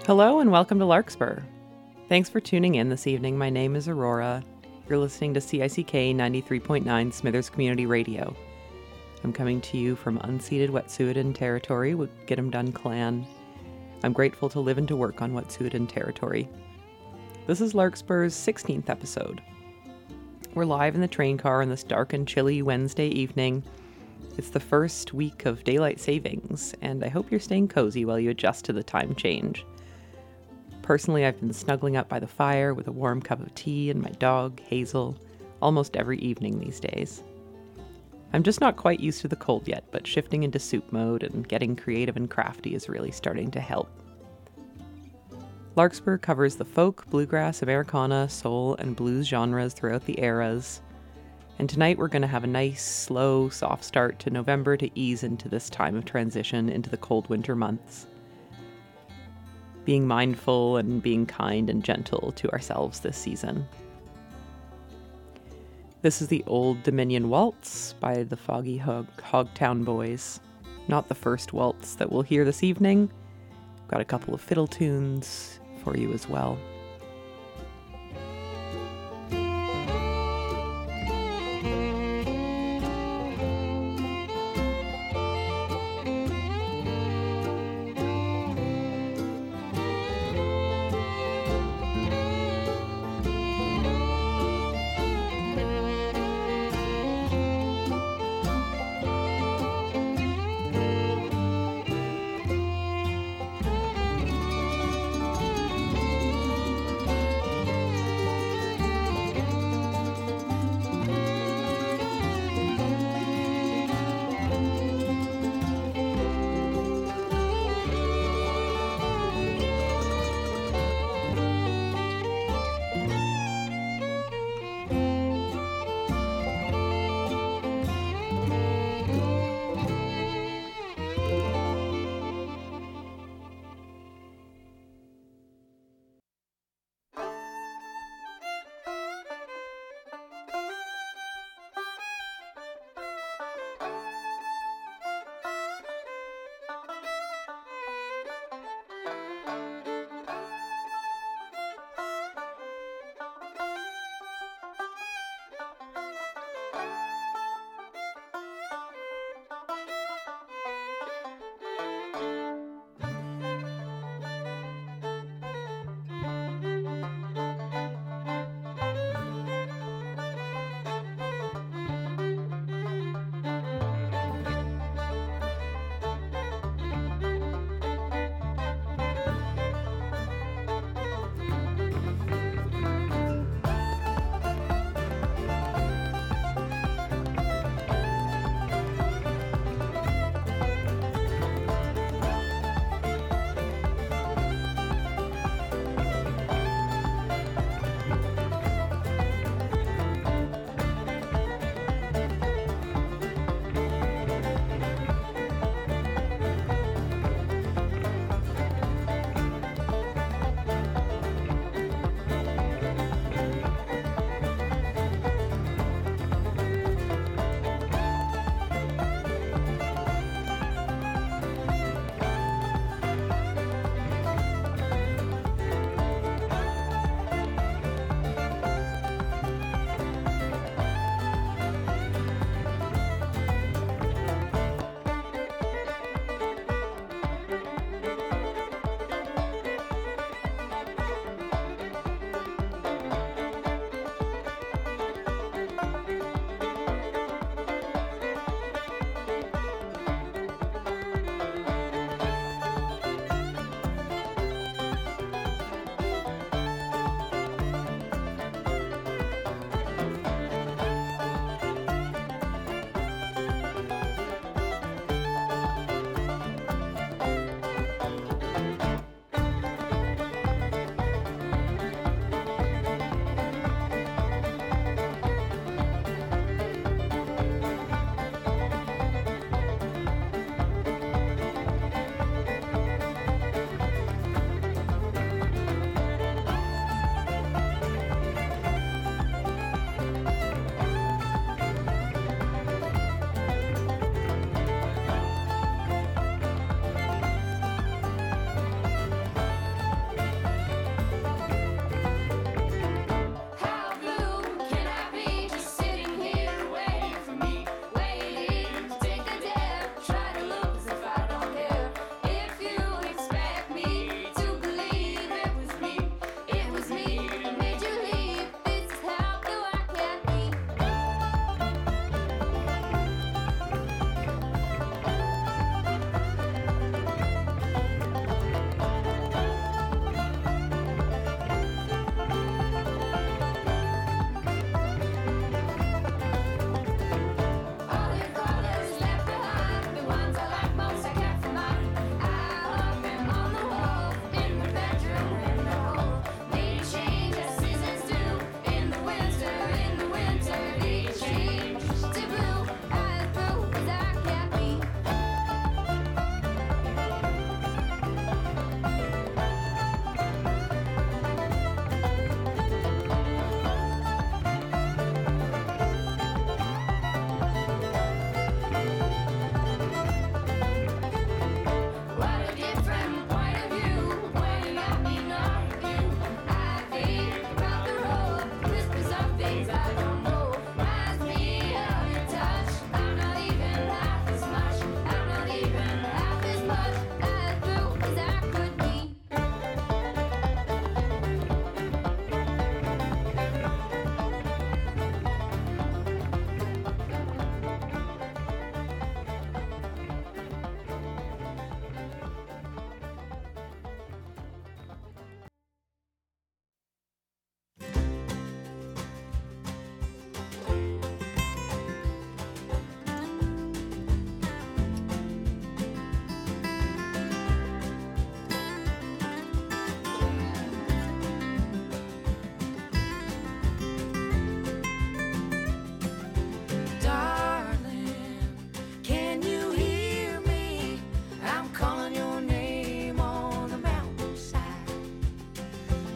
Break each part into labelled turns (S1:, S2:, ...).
S1: Hello and welcome to Larkspur. Thanks for tuning in this evening. My name is Aurora. You're listening to CICK 93.9 Smithers Community Radio. I'm coming to you from unceded Wet'suwet'en territory, Get-'em-Done clan. I'm grateful to live and to work on Wet'suwet'en territory. This is Larkspur's 16th episode. We're live in the train car on this dark and chilly Wednesday evening. It's the first week of daylight savings, and I hope you're staying cozy while you adjust to the time change. Personally, I've been snuggling up by the fire with a warm cup of tea and my dog, Hazel, almost every evening these days. I'm just not quite used to the cold yet, but shifting into soup mode and getting creative and crafty is really starting to help. Larkspur covers the folk, bluegrass, Americana, soul, and blues genres throughout the eras. And tonight we're going to have a nice, slow, soft start to November to ease into this time of transition into the cold winter months. Being mindful and being kind and gentle to ourselves this season. This is the Old Dominion Waltz by the Foggy Hogtown Boys. Not the first waltz that we'll hear this evening. Got a couple of fiddle tunes for you as well.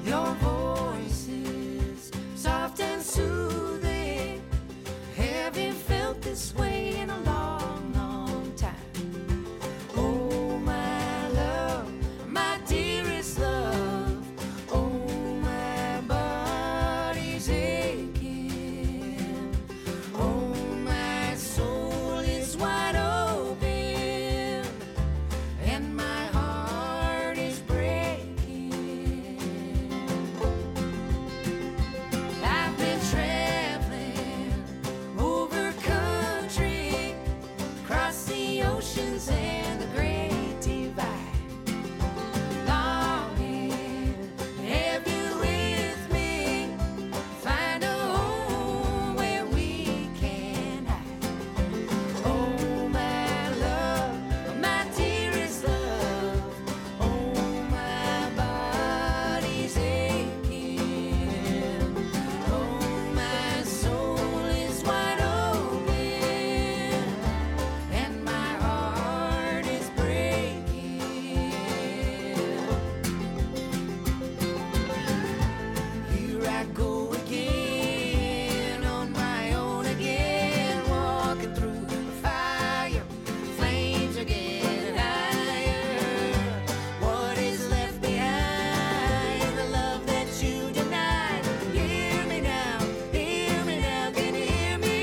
S2: Your voice is soft and soothing. Haven't felt this way in a long, long time. Oh, my love, my dearest love. Oh, my body's aching. Oh, my soul is wide open, and my heart is breaking. I've been traveling over country, across the oceans and the great divide, longing to have you with me, find a home where we can hide. Oh, my love, my dearest love. Oh, my body's aching. Oh, my soul is wide open, and my heart is breaking. Here I go again, on my own again, walking through the fire. Flames are getting higher. What is left behind? The love that you denied. Hear me now, can you hear me?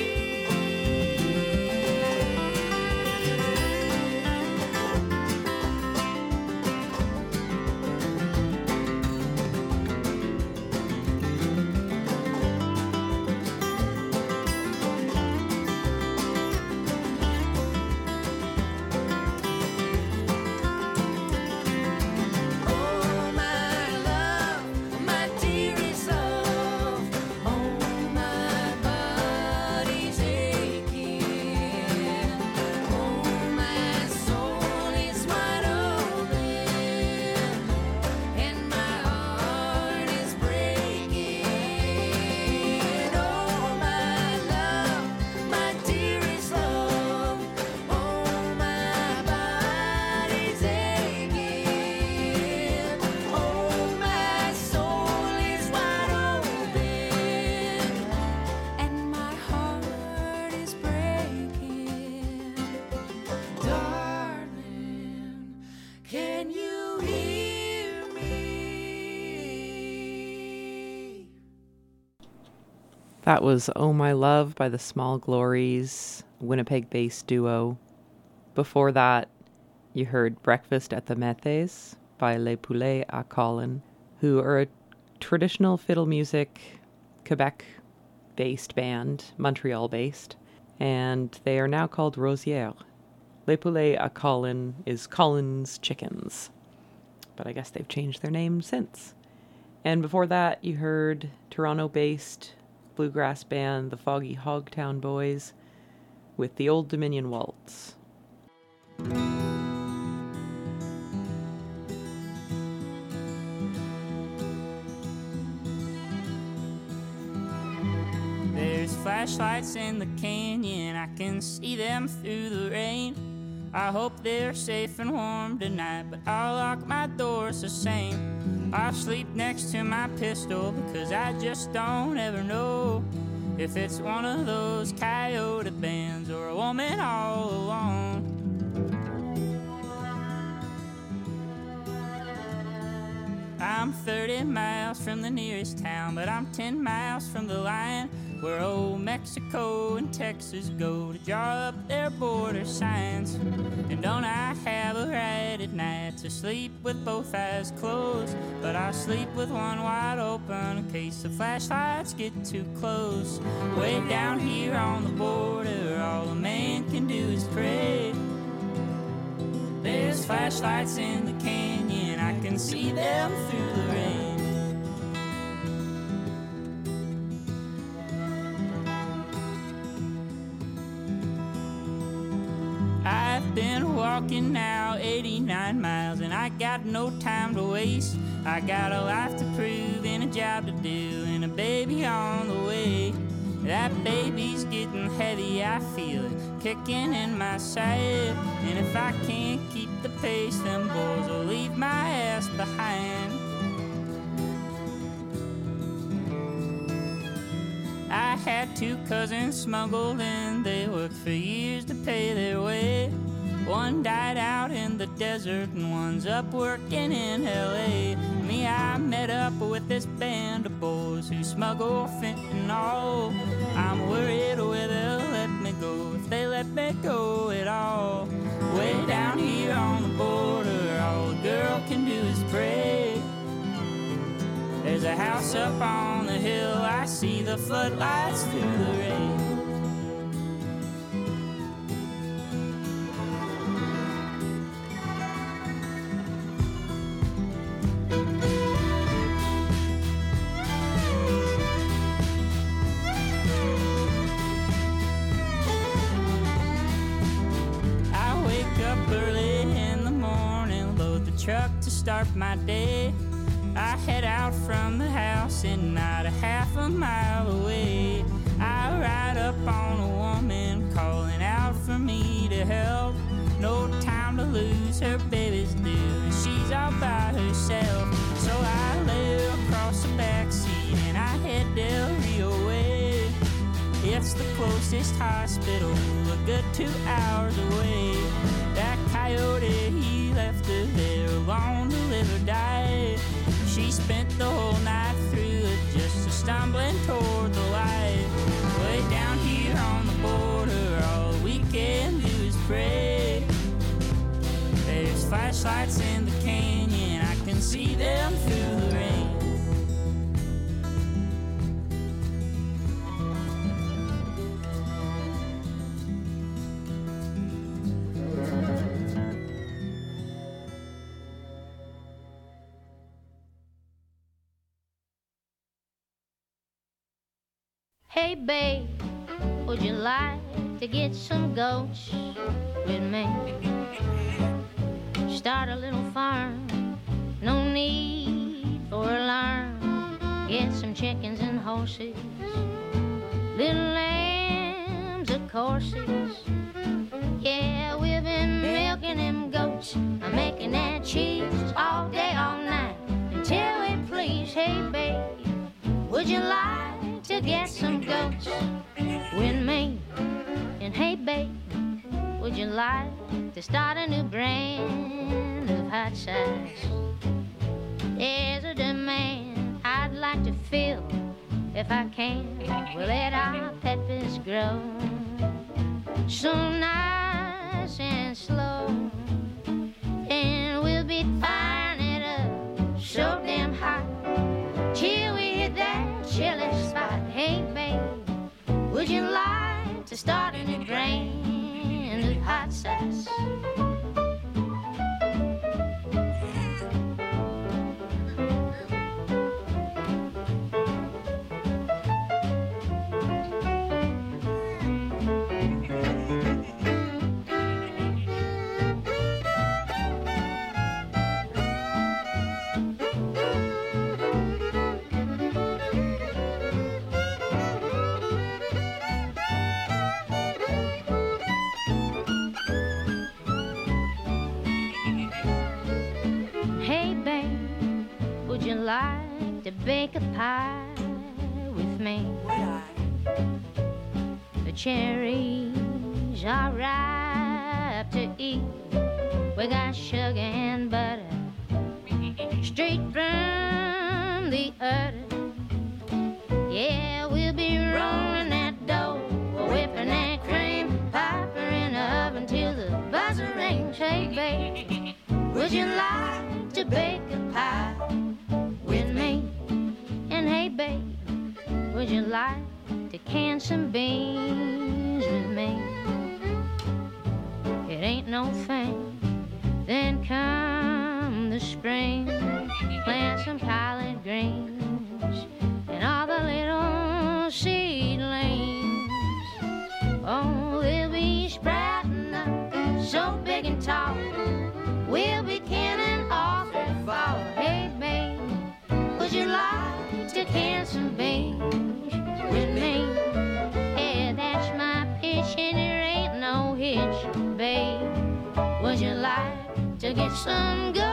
S2: Oh, my love, my dearest love. Oh, my body's aching. Oh, my soul is wide open, and my heart is breaking. Oh, my love, my dearest love. Oh, my body's aching. Oh, my soul is wide open, and my heart is breaking. Darling, can you hear me?
S1: That was Oh My Love by the Small Glories, Winnipeg-based duo. Before that, you heard Breakfast at the Métés by Les Poulets à Colin, who are a traditional fiddle music, Quebec-based band, Montreal-based, and they are now called Rosière. Les Poulets à Colin is Colin's Chickens, but I guess they've changed their name since. And before that, you heard Toronto-based bluegrass band the Foggy Hogtown Boys with the Old Dominion Waltz.
S3: There's flashlights in the canyon, I can see them through the rain. I hope they're safe and warm tonight, but I'll lock my doors the same. I'll sleep next to my pistol because I just don't ever know if it's one of those coyote bands or a woman all alone. I'm 30 miles from the nearest town, but I'm 10 miles from the line where old Mexico and Texas go to draw up their border signs. And don't I have a right at night to sleep with both eyes closed, but I sleep with one wide open in case the flashlights get too close. Way down here on the border, all a man can do is pray. There's flashlights in the canyon, I can see them through the rain. I've been walking now 89 miles and I got no time to waste. I got a life to prove and a job to do and a baby on the way. That baby's getting heavy, I feel it kicking in my side. And if I can't keep the pace, them boys will leave my ass behind. had two cousins smuggled in. They worked for years to pay their way. One died out in the desert and one's up working in L.A. Me, I met up with this band of boys who smuggle fentanyl. I'm worried where they'll let me go, if they let me go at all. Way down here on the border, all a girl can do is pray. There's a house up on the hill, I see the floodlights through the rain. Truck to start my day. I head out from the house and not a half a mile away. I ride up on a woman calling out for me to help. No time to lose, her baby's due and she's all by herself. So I lay her across the backseat and I head Del Rio way. It's the closest hospital, a good 2 hours away. That coyote, he left her there alone to live or die. She spent the whole night through it just stumbling toward the light. Way down here on the border, all we can do is pray. There's flashlights in the canyon, I can see them through the rain.
S4: Hey babe, would you like to get some goats with me? Start a little farm, no need for alarm. Get some chickens and horses, little lambs of courses. Yeah, we've been milking them goats, I'm making that cheese all day, all night, until we please. Hey babe, would you like to get some goats with me? And hey babe, would you like to start a new brand of hot sauce? There's a demand I'd like to fill if I can. We'll let our peppers grow so nice and slow, and we'll be firing it up so damn hot till we hit that chilly spot. Hey babe, would you like to start a new brand of hot sauce? Like to bake a pie with me? The cherries are ripe to eat. We got sugar and butter straight from the udder. Yeah, we'll be rolling that dough, whipping that cream, piping in the oven till the buzzer rings. Hey babe, would you like to bake a pie with me? And hey babe, would you like to can some beans with me? It ain't no thing. Then come the spring, plant some collard greens and all the little seedlings. Oh, they'll be sprouting up so big and tall. We'll be canning all through fall. Hey babe, would you like to can some beans with me? Yeah, that's my pitch and there ain't no hitch, babe. Would you like to get some goats?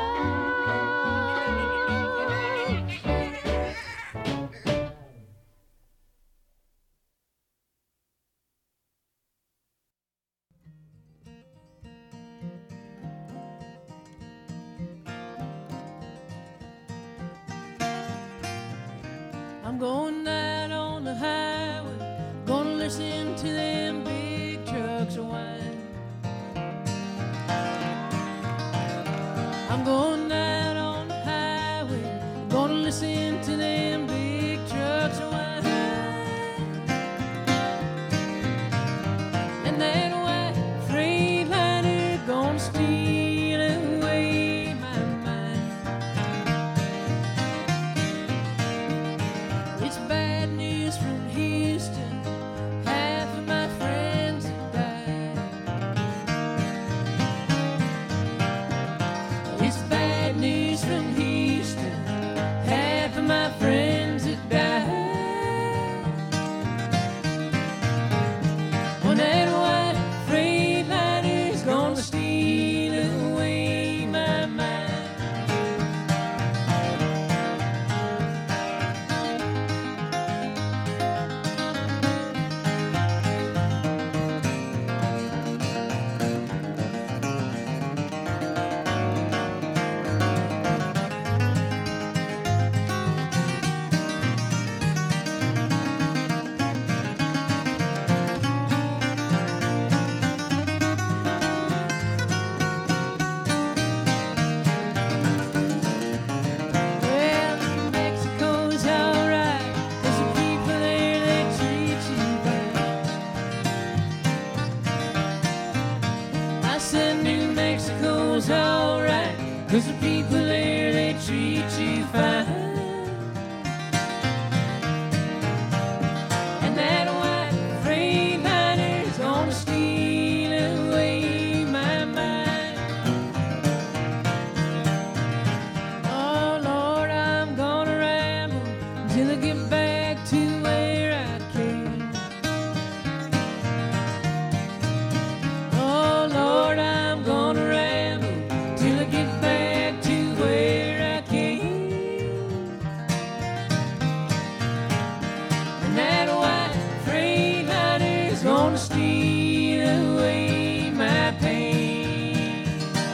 S5: I'm going out on the highway, gonna listen to them big trucks whine. I'm going out on the highway, gonna listen to them big trucks whine. And that white Freightliner gonna steal away my mind. It's bad news from Houston, half of my friends have died. It's bad news from Houston, half of my friends have died. When that white Freightliner's gonna steal away my mind. Well, Mexico's alright, 'cause the people there, they treat you fine. I said New Mexico's alright, 'cause the people there, they treat you fine. And that white Freightliner's gonna steal away my mind. Oh Lord, I'm gonna ramble till I get back to where I came. Oh Lord, I'm gonna ramble till I get back to where I came. And that white Freightliner's gonna steal away my pain.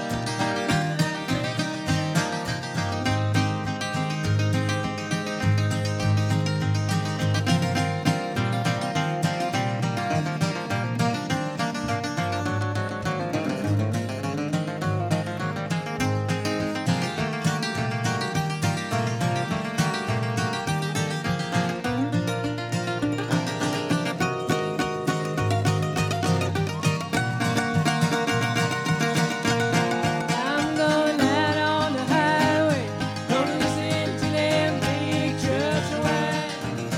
S5: I'm going out on the highway, gonna listen to them big trucks whine.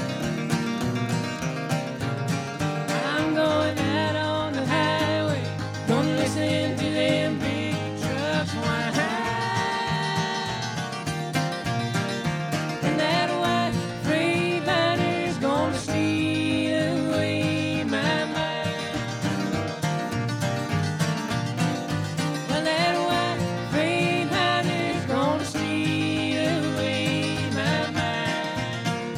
S5: I'm going out on the highway, gonna listen to them big trucks whine. And that white Freightliner's gonna steal away my mind. Well, that white Freightliner's gonna steal away my mind.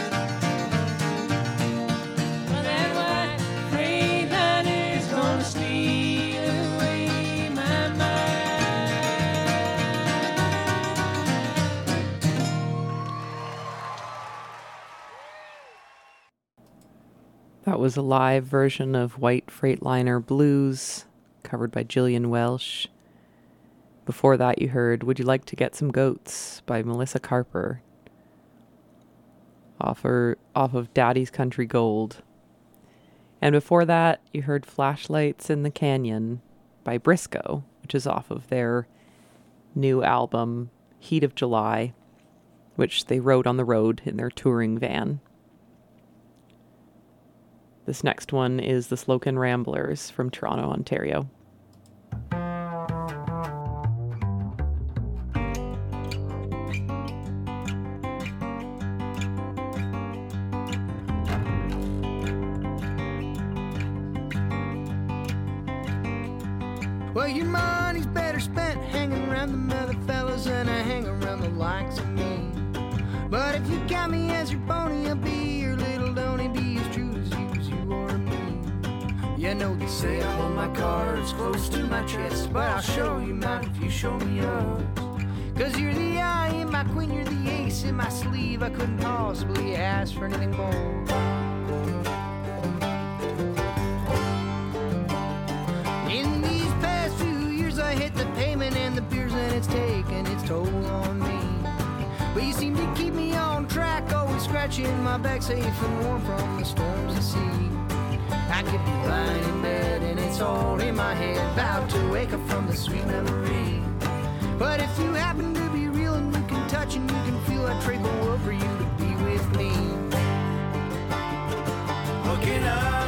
S5: Well, that white Freightliner's gonna steal away my mind.
S1: That was a live version of White Freightliner Blues, covered by Jillian Welsh. Before that, you heard Would You Like to Get Some Goats by Melissa Carper, off of Daddy's Country Gold. And before that, you heard Flashlights in the Canyon by Briscoe, which is off of their new album, Heat of July, which they rode on the road in their touring van. This next one is the Slocan Ramblers from Toronto, Ontario.
S2: Well, your money's better spent hanging around the other fellas than I hang around the likes of me. But if you got me as your pony, I'll be your little donny, be as true as you are to me. You know they say I hold my cards close to my chest, but I'll show you mine if you show me yours. 'Cause you're the eye in my queen, you're the ace in my sleeve, I couldn't possibly ask for anything more. In these past few years, I hit the pavement and the beers, and it's taken its toll on me. But you seem to keep me on track, always scratching my back, safe and warm from the storms of sea. I could be lying in bed and it's all in my head, about to wake up from the sweet memory. But if you happen to be real and you can touch and you can feel, I'd trade the world for you to be with me. Looking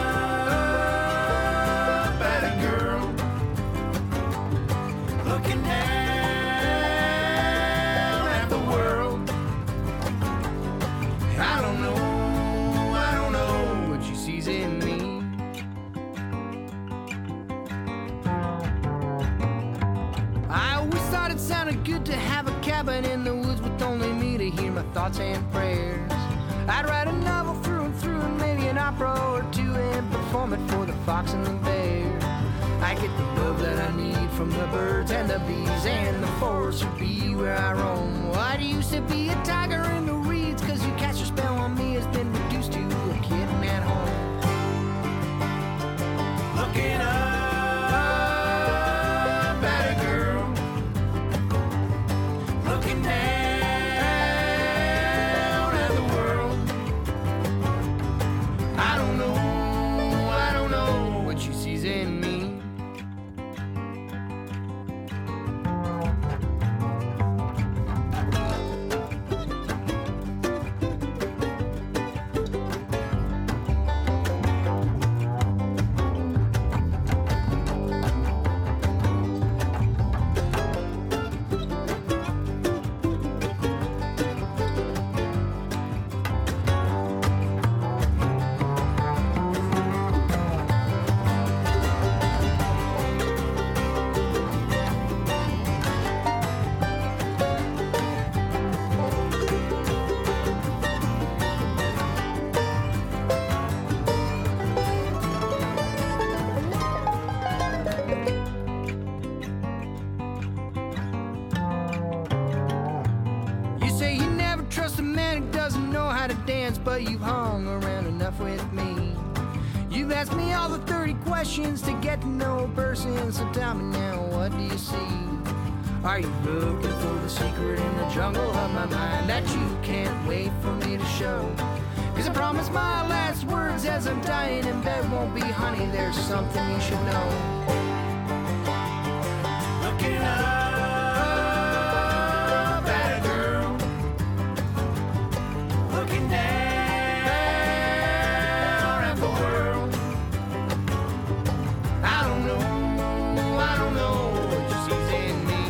S2: up at a girl, looking down at the world. I don't know what she sees in me. I always thought it sounded good to have a cabin in the woods with only me to hear my thoughts and prayers. I'd write a novel through and through and maybe an opera or two and perform it for the fox and the bear. I get the love that I need from the birds and the bees, and the forest would be where I roam. Well, I used to be a tiger in the reeds, cause you cast your spell on me has been reduced to a kitten at home. Looking up at a girl, looking down at the world. I don't know what she sees in me. But you've hung around enough with me. You've asked me all the 30 questions to get to know a person. So tell me now, what do you see? Are you looking for the secret in the jungle of my mind that you can't wait for me to show? Cause I promise my last words as I'm dying in bed won't be, honey, there's something you should know. Looking up at a girl, looking down at the world. I don't know what she sees in me.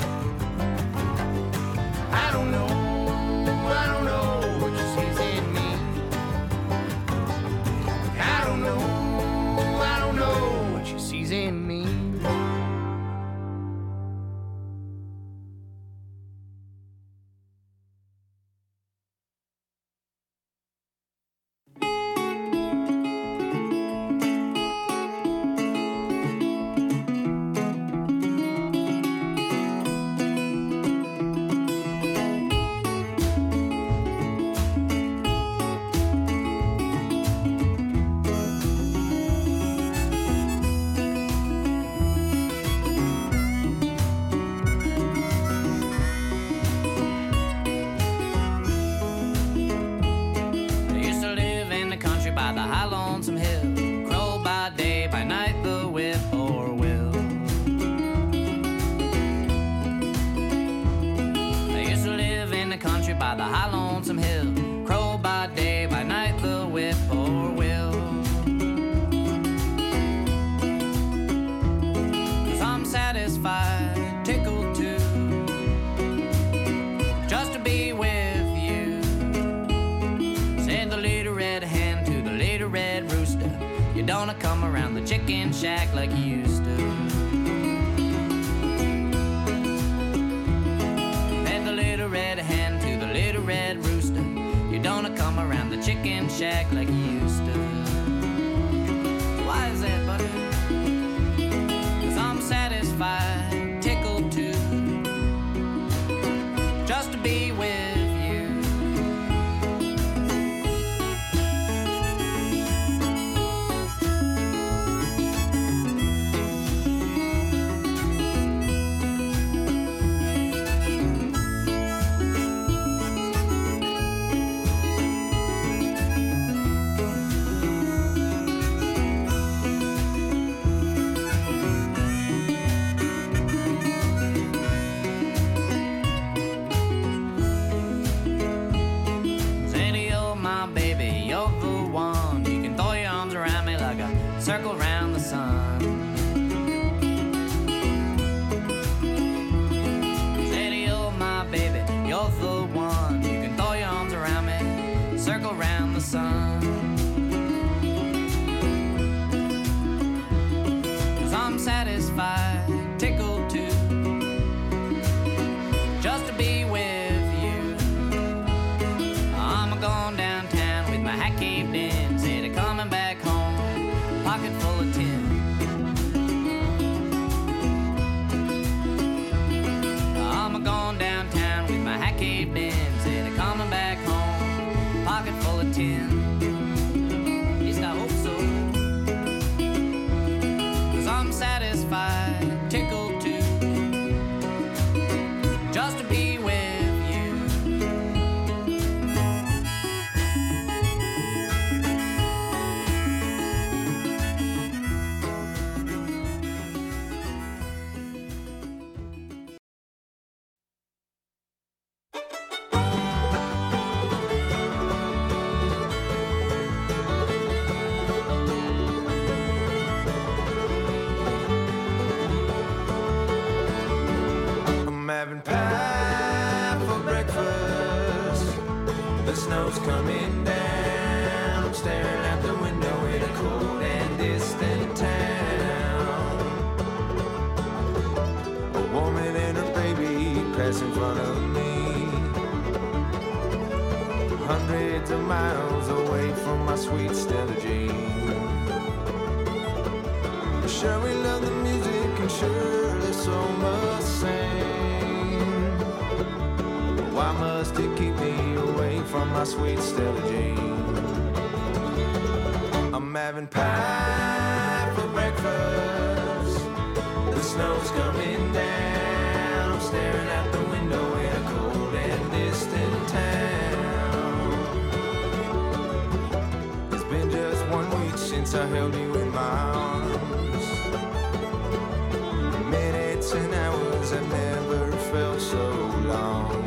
S2: I don't know what she sees in me. I don't know what she sees in me.
S6: Shack like you used to. Fed the little red hen to the little red rooster. You don't come around the chicken shack like you used to. Why is that, buddy? 'Cause I'm satisfied, tickled too, just to be with you. sun. 'Cause I'm satisfied, tickled too, just to be with you. I'm going downtown with my hat caved in, instead of coming back home, pocket full of tin. I'm going downtown with my hat caved in, instead of coming back home, pocket full of tin. At least I hope so. 'Cause I'm satisfied, tickled too, just to be with you.
S7: I'm having pie for breakfast. The snow's coming down. I'm staring out the window in a cold and distant town. A woman and her baby pass in front of me. Hundreds of miles away from my sweet Stella Jean. Sure we love the music and sure there's so much sing. But why must it keep me away from my sweet Stella Jean? I'm having pie for breakfast. The snow's coming down. I'm staring out the window in a cold and distant town. It's been just 1 week since I held you in my arms. Minutes and hours I've never felt so long.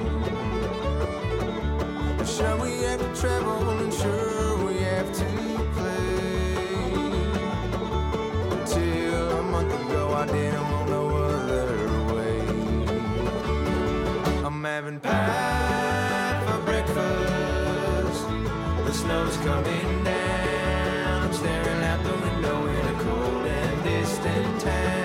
S7: Sure we have to travel and sure we have to play. Until a month ago I didn't want no other way. I'm having pie for breakfast. The snow's coming down. I'm staring out the window in a cold and distant town.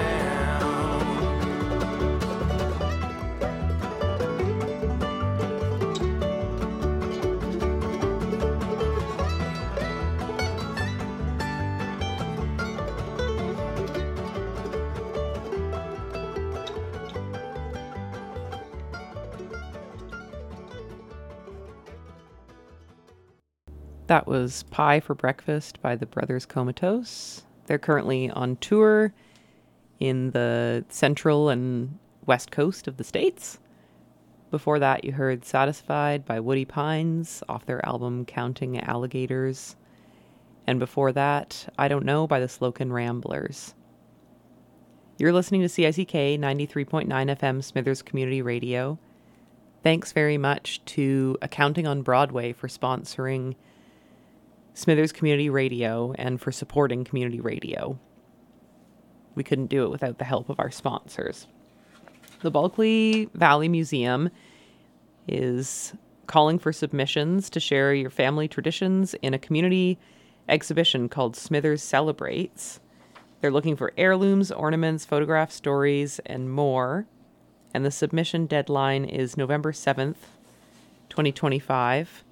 S1: That was Pie for Breakfast by the Brothers Comatose. They're currently on tour in the central and west coast of the States. Before that, you heard Satisfied by Woody Pines off their album Counting Alligators. And before that, I Don't Know by the Slocan Ramblers. You're listening to CICK 93.9 FM Smithers Community Radio. Thanks very much to Accounting on Broadway for sponsoring Smithers Community Radio and for supporting community radio. We couldn't do it without the help of our sponsors. The Bulkley Valley Museum is calling for submissions to share your family traditions in a community exhibition called Smithers Celebrates. They're looking for heirlooms, ornaments, photographs, stories, and more. And the submission deadline is November 7th, 2025.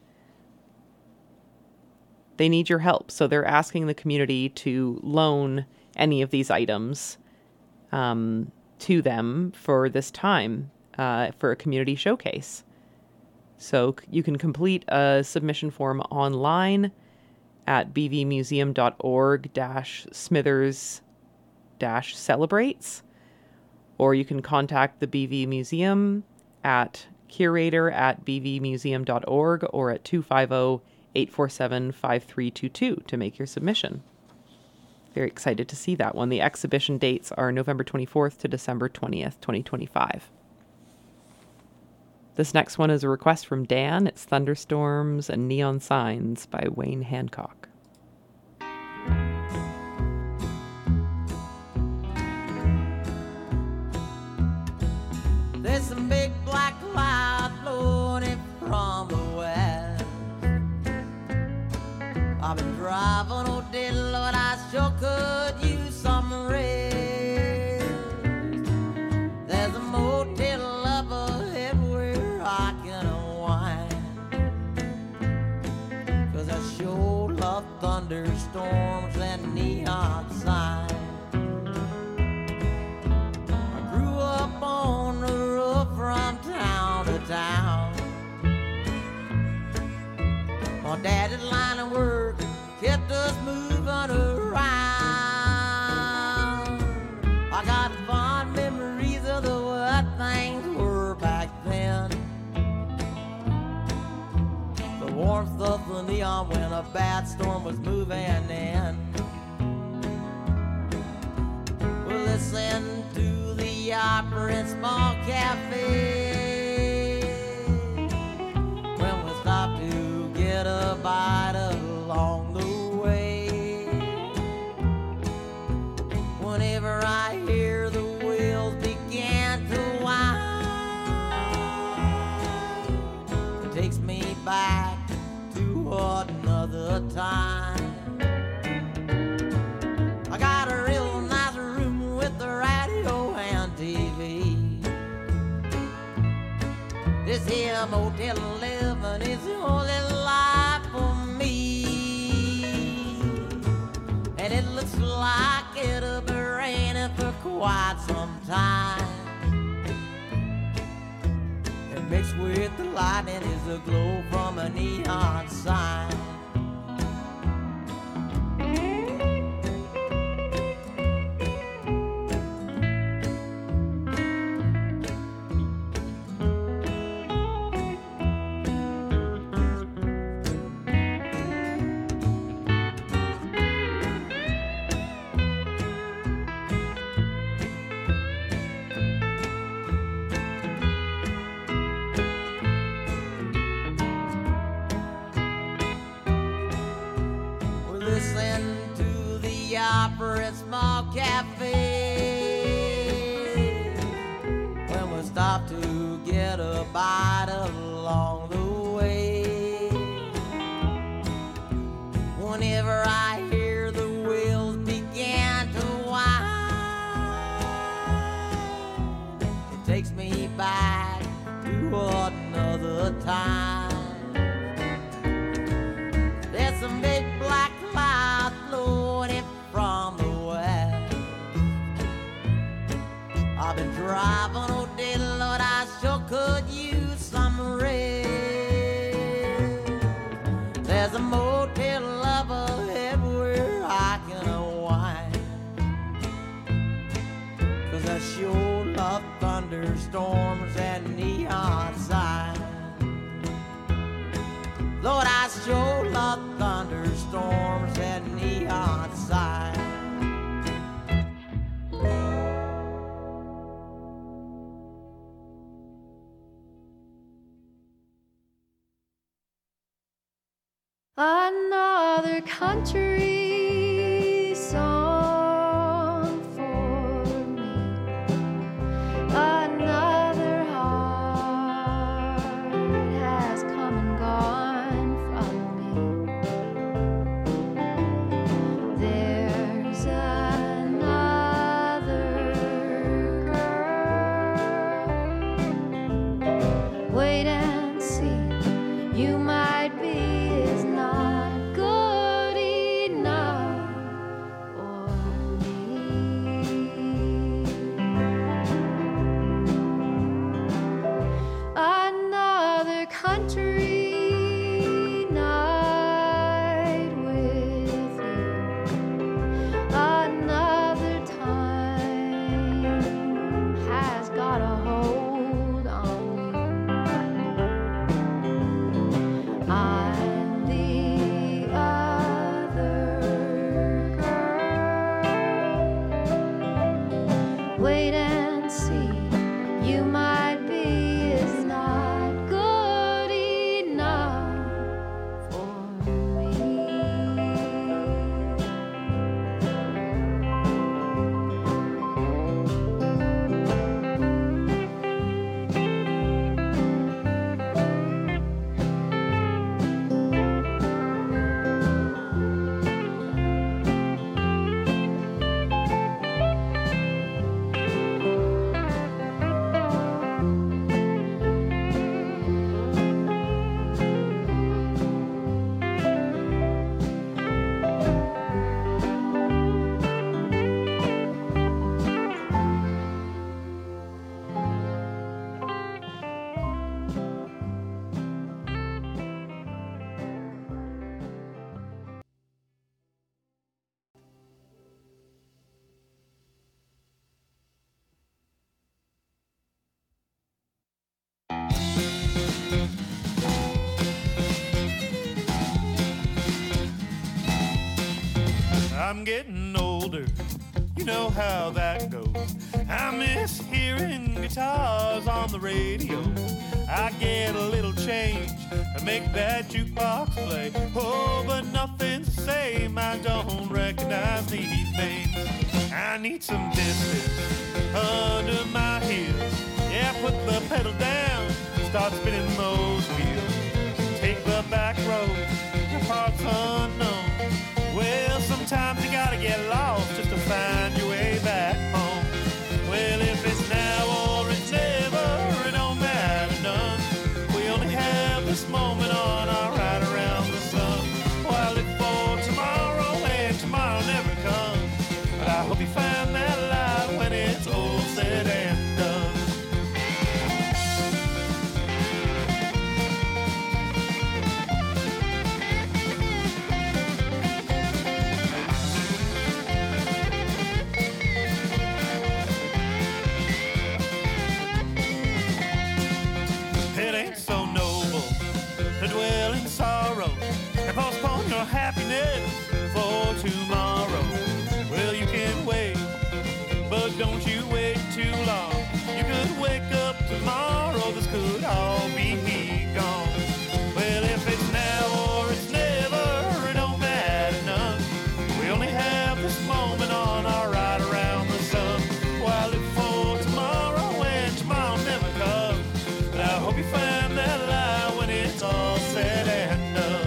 S1: They need your help, so they're asking the community to loan any of these items to them for this time, for a community showcase. So you can complete a submission form online at bvmuseum.org/smithers-celebrates, or you can contact the BV Museum at curator@bvmuseum.org or at 250-847-5322 to make your submission. Very excited to see that one. The exhibition dates are November 24th to December 20th, 2025. This next one is a request from Dan. It's Thunderstorms and Neon Signs by Wayne Hancock.
S2: There's some big black cloud blowing in from the west. I've been driving all day, Lord, I sure could use some rest. There's a motel up ahead where I can unwind, 'cause I sure love thunderstorms and neon signs. I grew up on the road from town to town. My daddy's line of work kept us moving around. I got fond memories of the way things were back then. The warmth of the neon when a bad storm was moving in. We listened to the opera in small cafes when we stopped to get a bite along the way. Whenever I hear the wheels begin to whine, it takes me back to another time. I got a real nice room with the radio and TV. This here Motel 11 is the only life for me, and it looks like it'll be raining for quite some time. And mixed with the lightning is the glow from a neon sign. Opera at small cafe when we stop to get a bite along the way. Whenever I hear the wheels begin to whine, it takes me back to another time. There's some big black clouds floating from the west. I've been driving all day, Lord, I sure could use some rest. There's a motel up ahead where I can unwind, 'cause I sure love thunderstorms and neon signs. Lord, I sure love thunderstorms and neon signs.
S8: Another country song for me. Another heart has come and gone from me. There's another girl. Wait and see, you might be is not good enough for me. Another country night with you. Another time has got a hold on me. I'm the
S9: I'm getting older, you know how that goes. I miss hearing guitars on the radio. I get a little change to make that jukebox play. Oh, but nothing's the same, I don't recognize these names. I need some distance under my heels. Yeah, put the pedal down, start spinning those wheels. Take the back road, your parts unknown. Well, sometimes you gotta get lost just to find your way back home. Well, if it's now or it's never, it don't matter none. We only have this moment on our ride around the sun. Well, I look for tomorrow and tomorrow never comes. But I hope you find that light when it's all said and done. It ain't so noble to dwell in sorrow and postpone your happiness for tomorrow. Well, you can wait, but don't you wait too long. You could wake up tomorrow, this could all be gone. Well, if it's now or it's never, it don't matter none. We only have this moment on our ride around the sun. Well, I look for tomorrow and tomorrow never comes. But I hope you find that light when it's all said and done.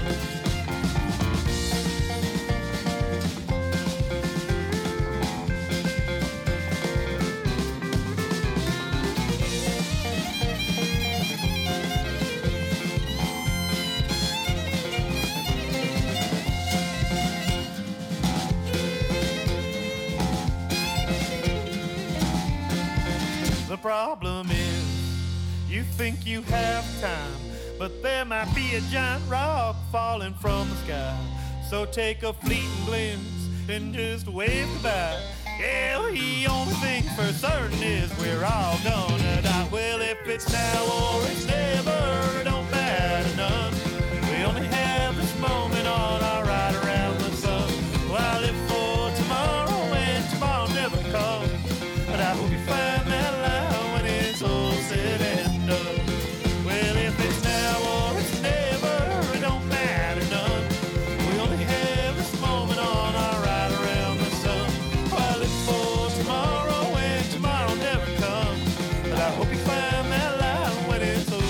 S9: The problem is, you think you have time, but there might be a giant rock falling from the sky. So take a fleeting glimpse and just wave goodbye. Yeah, the only thing for certain is we're all gonna die. Well, if it's now or it's never, it don't matter none. We only have this moment on our ride around the sun. Well, I live for tomorrow and tomorrow never comes. But I hope you find that light when it's all said and done. Well, if it's now or it's never, it don't matter none. We only have this moment on our ride around the sun. Well, I live for tomorrow and tomorrow never comes. But I hope you find that light when it's all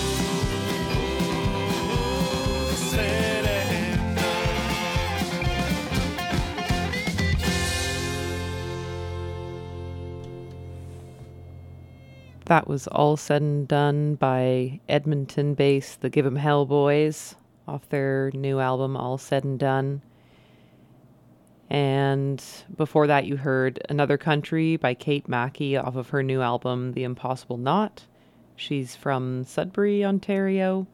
S9: said and done.
S1: That was All Said and Done by Edmonton-based the Give 'Em Hell Boys off their new album All Said and Done. And before that you heard Another Country by Kate Mackey off of her new album The Impossible Knot. She's from Sudbury, Ontario.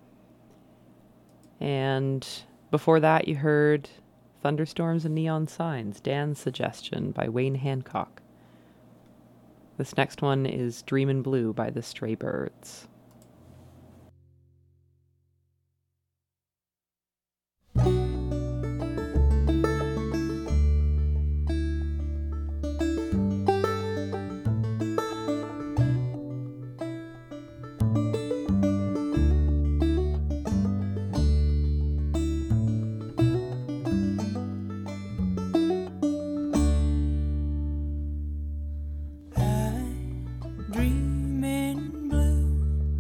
S1: And before that you heard Thunderstorms and Neon Signs, Dan's Suggestion by Wayne Hancock. This next one is Dreamin' Blue by the Stray Birds.
S2: Dreaming blue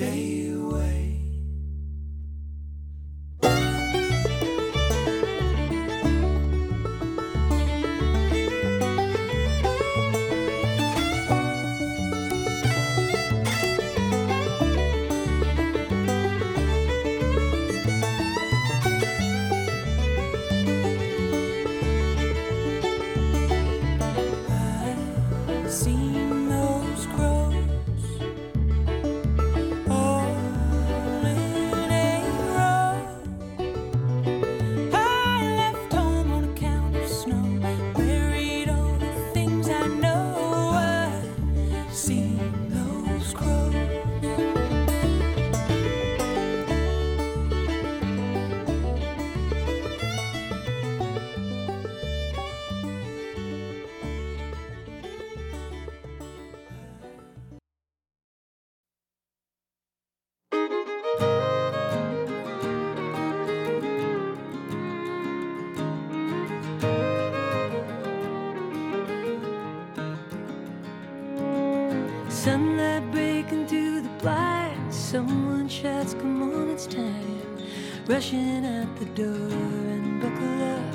S7: day away.
S2: Seen those crows all in a row. I left home on account of snow, buried all the things I know. I've seen those crows. Sunlight breaking through the blinds. Someone shouts, come on, it's time. Rushing out the door and buckle up.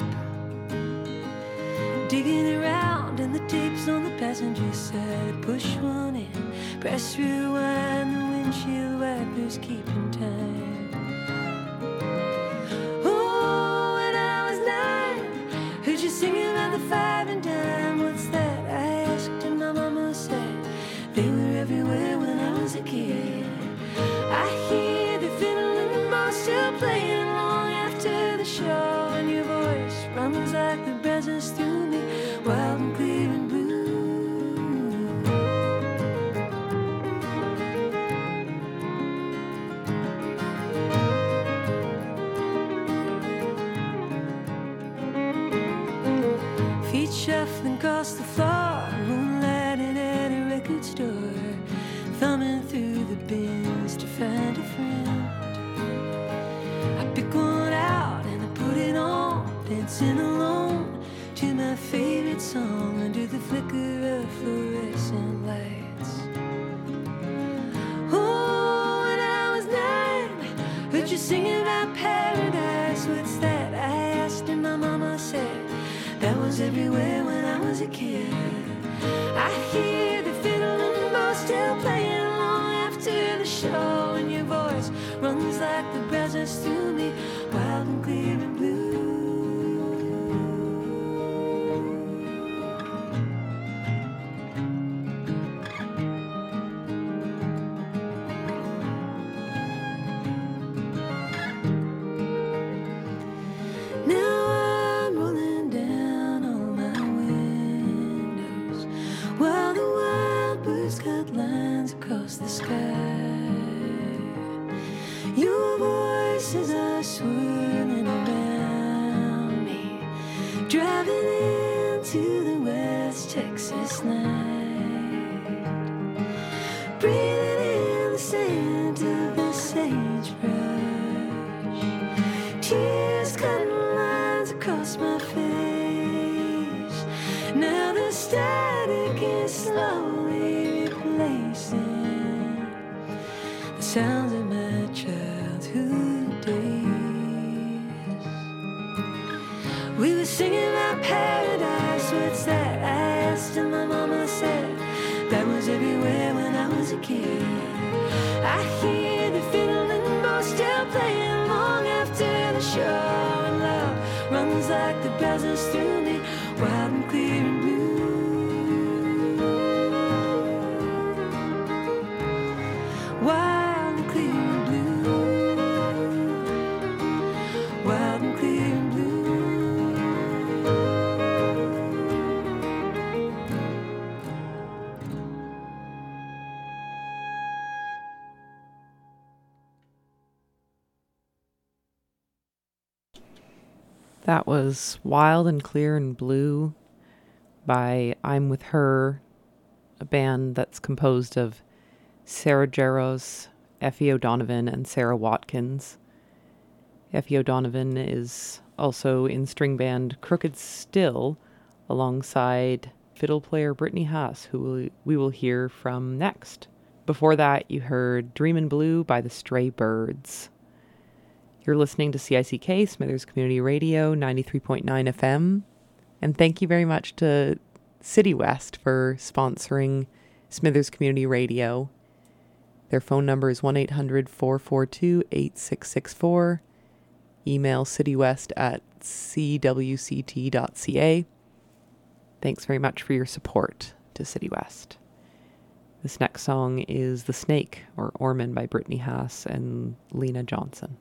S2: Digging around and the tapes on the passenger side. Push one in, press rewind. The windshield wipers keeping time. Oh, when I was 9, heard you singing about the 5 and dime. What's that? I asked and my mama said they were everywhere when I was a kid. I hear the fiddle and the bow still playing long after the show, and your voice runs like the presence through me, wild and clear and blue. Feet shuffling across the floor, moonlighting at a record store, thumbing through the bins to find a friend. I pick one out and I put it on, dancing alone to my favorite song under the flicker of fluorescent lights. Oh, when I was 9, heard you singing about paradise. What's that? I asked and my mama said that was everywhere when I was a kid. I hear the fiddle and the bow still playing long after the show, and your voice runs like the presence through me, wild and clear and blue. Now I'm rolling down all my windows while the wild birds cut lines across the sky. Your voices are swirling around me, driving into the West Texas night, breathing in the scent of the sagebrush, tears cutting lines across my face. Now the static is slowly replacing the sounds of my childhood days. We were singing about paradise. What's that? I asked and my mama said that was everywhere when I was a kid. I hear the fiddle and the bow still playing long after the show, and love runs like the presence through me, wild and clear and blue. Wild and clear and blue. Wild and clear and blue.
S1: That was Wild and Clear and Blue by I'm With Her, a band that's composed of Sarah Jaros, Effie O'Donovan, and Sarah Watkins. Effie O'Donovan is also in string band Crooked Still, alongside fiddle player Brittany Haas, who we will hear from next. Before that, you heard Dreamin' Blue by the Stray Birds. You're listening to CICK, Smithers Community Radio, 93.9 FM. And thank you very much to City West for sponsoring Smithers Community Radio. Their phone number is 1-800-442-8664. Email citywest@cwct.ca. Thanks very much for your support to City West. This next song is The Snake, or Orman, by Brittany Haas and Lena Johnson.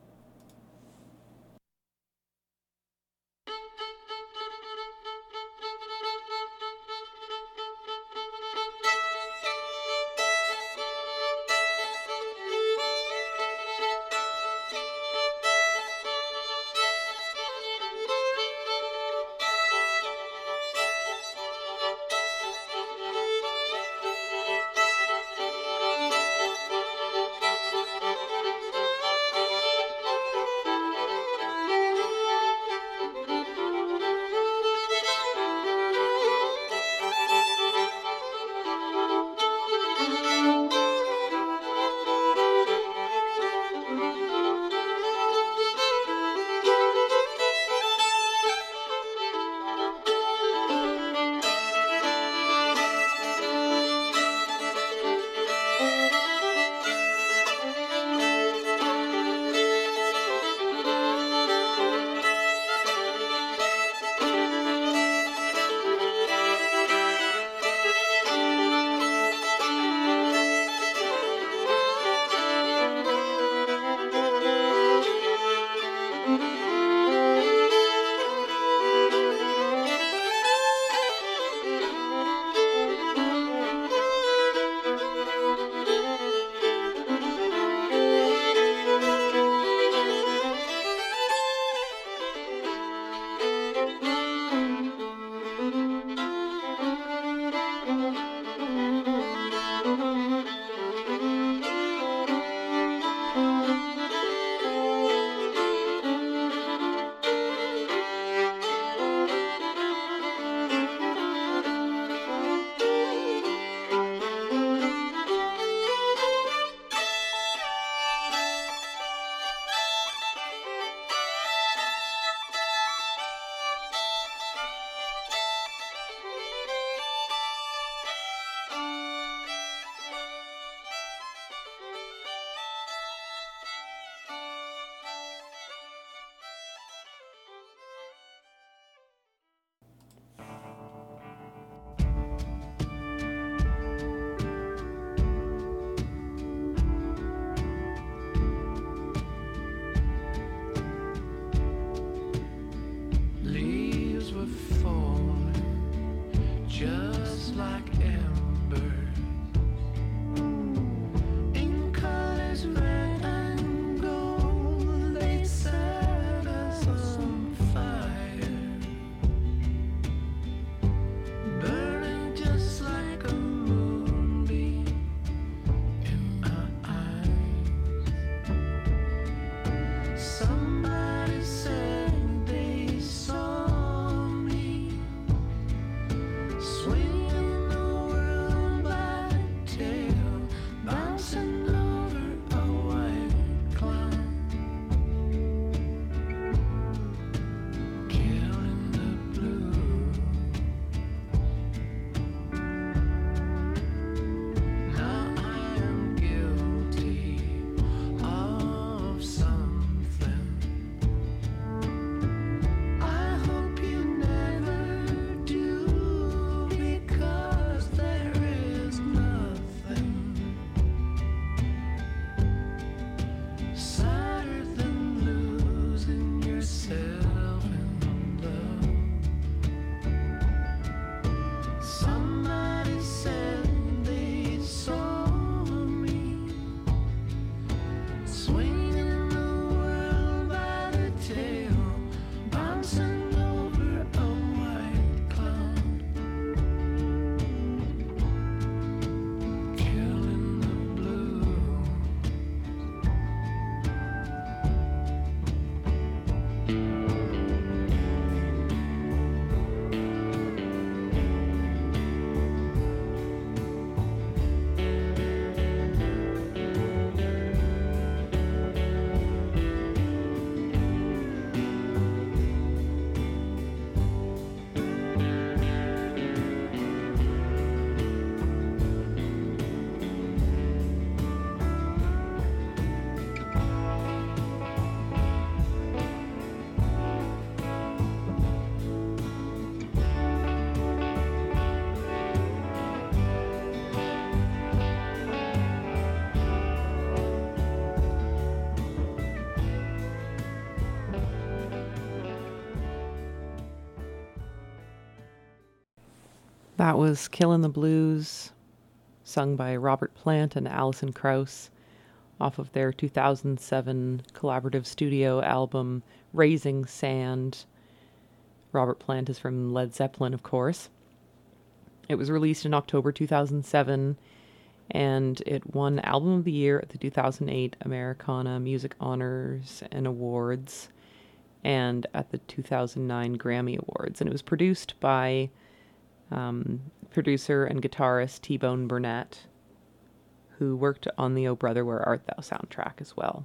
S1: That was Killin' the Blues, sung by Robert Plant and Alison Krauss, off of their 2007 collaborative studio album, Raising Sand. Robert Plant is from Led Zeppelin, of course. It was released in October 2007, and it won Album of the Year at the 2008 Americana Music Honors and Awards, and at the 2009 Grammy Awards. And it was produced by producer and guitarist T-Bone Burnett, who worked on the Oh Brother, Where Art Thou soundtrack as well.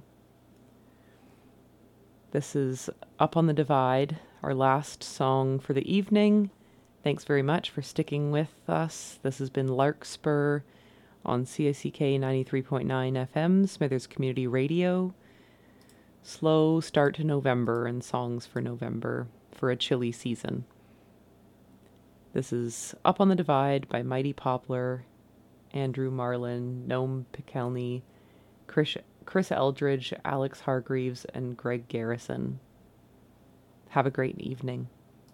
S1: This is Up on the Divide, our last song for the evening. Thanks very much for sticking with us. This has been Larkspur on CICK 93.9 FM, Smithers Community Radio. Slow start to November and songs for November for a chilly season. This is Up on the Divide by Mighty Poplar, Andrew Marlin, Noam Pikelny, Chris Eldridge, Alex Hargreaves, and Greg Garrison. Have a great evening.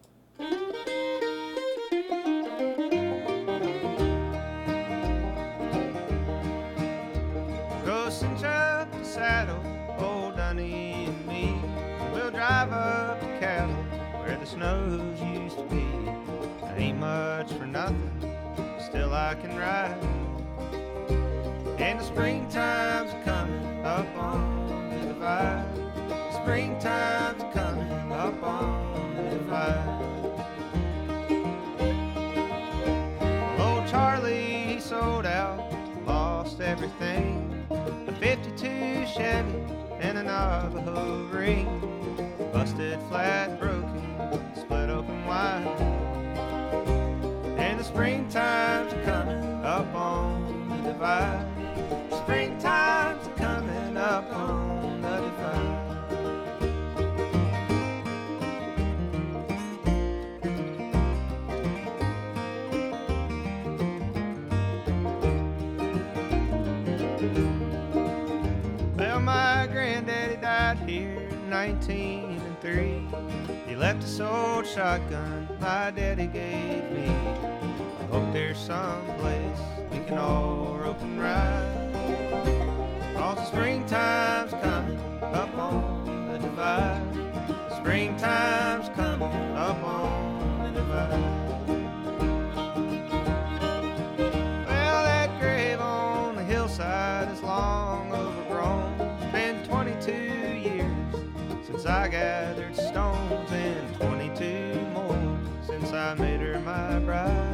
S7: Go cinch up the saddle, old Dunny and me. We'll drive up to cattle where the snows used to be. I ain't much for nothing, still I can ride. And the springtime's coming up on the divide. Springtime's coming up on the divide. Old Charlie, he sold out, lost everything. A 52 Chevy and a Navajo ring. Busted flat, broken, split open wide. And the springtime's coming up on the divide. Springtime's coming up on the divide. Well, my granddaddy died here in 1903. He left us old shotgun my daddy gave me. I hope there's some place we can all rope and ride. 'Cause the springtime's coming up on the divide. Springtime's coming up on the divide. Well, that grave on the hillside is long overgrown. It's been 22 years since I gathered stones, and 22 more since I made her my bride.